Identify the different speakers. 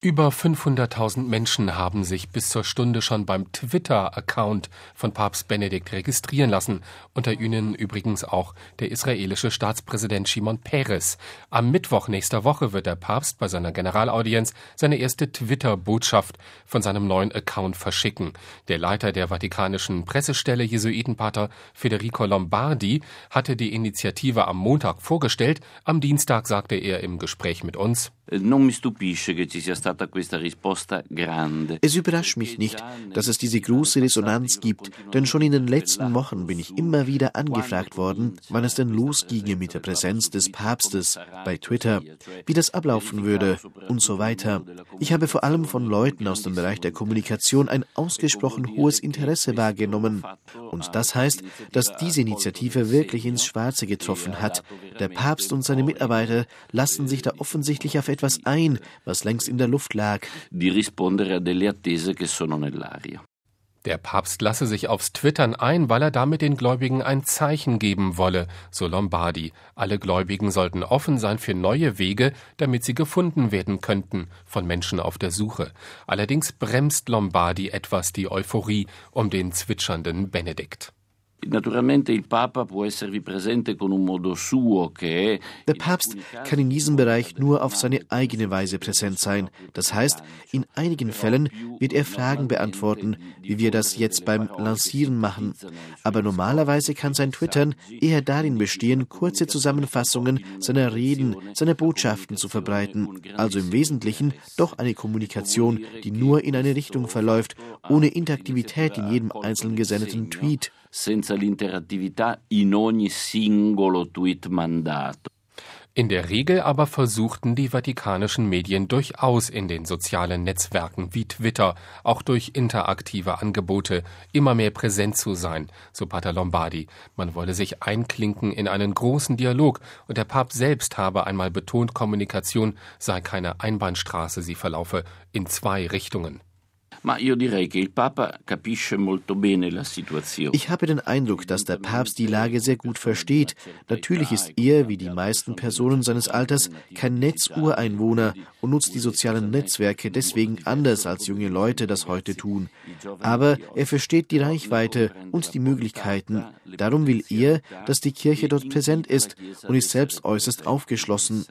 Speaker 1: Über 500.000 Menschen haben sich bis zur Stunde schon beim Twitter-Account von Papst Benedikt registrieren lassen. Unter ihnen übrigens auch der israelische Staatspräsident Shimon Peres. Am Mittwoch nächster Woche wird der Papst bei seiner Generalaudienz seine erste Twitter-Botschaft von seinem neuen Account verschicken. Der Leiter der vatikanischen Pressestelle, Jesuitenpater Federico Lombardi, hatte die Initiative am Montag vorgestellt. Am Dienstag sagte er im Gespräch mit uns:
Speaker 2: Es überrascht mich nicht, dass es diese große Resonanz gibt, denn schon in den letzten Wochen bin ich immer wieder angefragt worden, wann es denn losginge mit der Präsenz des Papstes bei Twitter, wie das ablaufen würde und so weiter. Ich habe vor allem von Leuten aus dem Bereich der Kommunikation ein ausgesprochen hohes Interesse wahrgenommen. Und das heißt, dass diese Initiative wirklich ins Schwarze getroffen hat. Der Papst und seine Mitarbeiter lassen sich da offensichtlich auf etwas ein, was längst in der Luft lag.
Speaker 1: Der Papst lasse sich aufs Twittern ein, weil er damit den Gläubigen ein Zeichen geben wolle, so Lombardi. Alle Gläubigen sollten offen sein für neue Wege, damit sie gefunden werden könnten von Menschen auf der Suche. Allerdings bremst Lombardi etwas die Euphorie um den zwitschernden Benedikt.
Speaker 2: Der
Speaker 3: Papst kann in diesem Bereich nur auf seine eigene Weise präsent sein. Das heißt, in einigen Fällen wird er Fragen beantworten, wie wir das jetzt beim Lancieren machen. Aber normalerweise kann sein Twittern eher darin bestehen, kurze Zusammenfassungen seiner Reden, seiner Botschaften zu verbreiten. Also im Wesentlichen doch eine Kommunikation, die nur in eine Richtung verläuft, ohne Interaktivität in jedem einzelnen gesendeten Tweet.
Speaker 2: Senza l'interattività in ogni singolo tweet mandato.
Speaker 1: In der Regel aber versuchten die vatikanischen Medien durchaus in den sozialen Netzwerken wie Twitter, auch durch interaktive Angebote, immer mehr präsent zu sein, so Pater Lombardi. Man wolle sich einklinken in einen großen Dialog und der Papst selbst habe einmal betont, Kommunikation sei keine Einbahnstraße, sie verlaufe in zwei Richtungen.
Speaker 2: Ich
Speaker 3: habe den Eindruck, dass der Papst die Lage sehr gut versteht. Natürlich ist er, wie die meisten Personen seines Alters, kein Netzureinwohner und nutzt die sozialen Netzwerke deswegen anders als junge Leute das heute tun. Aber er versteht die Reichweite und die Möglichkeiten. Darum will er, dass die Kirche dort präsent ist und ist selbst äußerst aufgeschlossen.